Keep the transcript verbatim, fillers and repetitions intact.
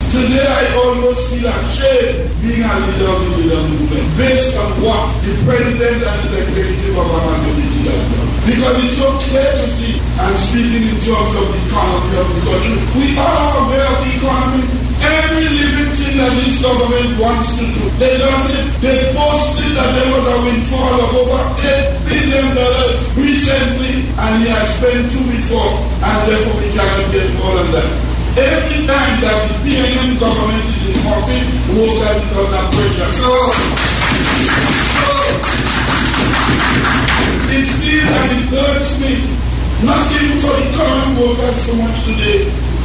Today I almost feel ashamed being a leader of the leader movement based on what the president and the executive of our community have done. Because it's so clear to see, and speaking in terms of the economy of the country, we are aware of the economy. Every living thing that this government wants to do, they does it. They posted that there was a windfall of over eight billion dollars recently, and he has spent two before, and therefore we cannot get more than that. Every time that the P N M government is in office, workers is under pressure. So, so it feels and it hurts me, not even for the current workers so much today,